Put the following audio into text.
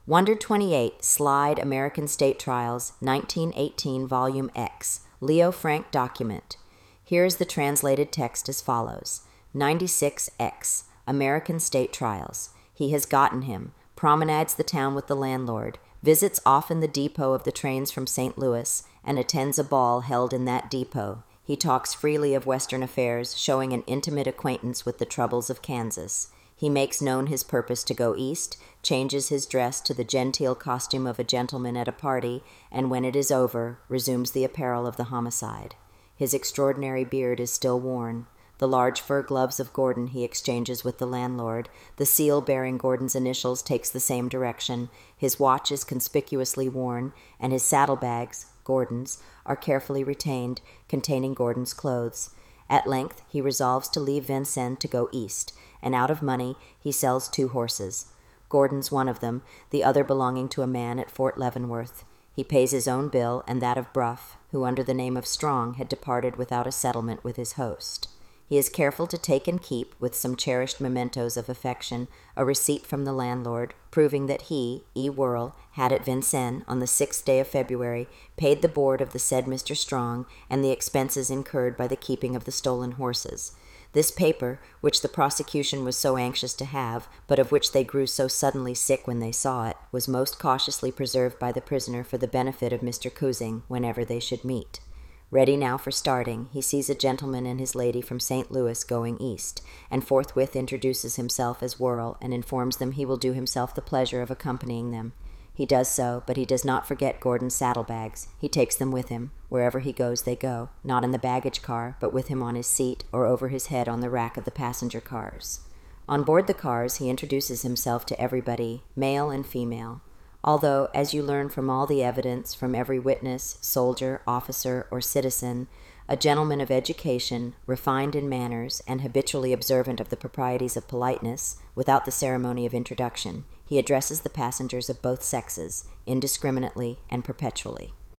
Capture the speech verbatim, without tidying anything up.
Wonder twenty-eight, Slide American State Trials, nineteen eighteen, Volume X, Leo Frank document. Here is the translated text as follows. ninety-six X, American State Trials. He has gotten him, promenades the town with the landlord, visits often the depot of the trains from Saint Louis, and attends a ball held in that depot. He talks freely of Western affairs, showing an intimate acquaintance with the troubles of Kansas. He makes known his purpose to go east, changes his dress to the genteel costume of a gentleman at a party, and when it is over, resumes the apparel of the homicide. His extraordinary beard is still worn. The large fur gloves of Gordon he exchanges with the landlord. The seal bearing Gordon's initials takes the same direction. His watch is conspicuously worn, and his saddlebags, Gordon's, are carefully retained, containing Gordon's clothes. At length he resolves to leave Vincennes to go east, and out of money he sells two horses. Gordon's one of them, the other belonging to a man at Fort Leavenworth. He pays his own bill and that of Bruff, who under the name of Strong had departed without a settlement with his host. He is careful to take and keep, with some cherished mementos of affection, a receipt from the landlord, proving that he, E. Whirl, had at Vincennes, on the sixth day of February, paid the board of the said Mister Strong, and the expenses incurred by the keeping of the stolen horses. This paper, which the prosecution was so anxious to have, but of which they grew so suddenly sick when they saw it, was most cautiously preserved by the prisoner for the benefit of Mister Cusick whenever they should meet. Ready now for starting, he sees a gentleman and his lady from Saint Louis going east, and forthwith introduces himself as Whirl and informs them he will do himself the pleasure of accompanying them. He does so, but he does not forget Gordon's saddlebags. He takes them with him. Wherever he goes, they go, not in the baggage car, but with him on his seat or over his head on the rack of the passenger cars. On board the cars, he introduces himself to everybody, male and female. Although, as you learn from all the evidence, from every witness, soldier, officer, or citizen, a gentleman of education, refined in manners, and habitually observant of the proprieties of politeness, without the ceremony of introduction, he addresses the passengers of both sexes, indiscriminately and perpetually.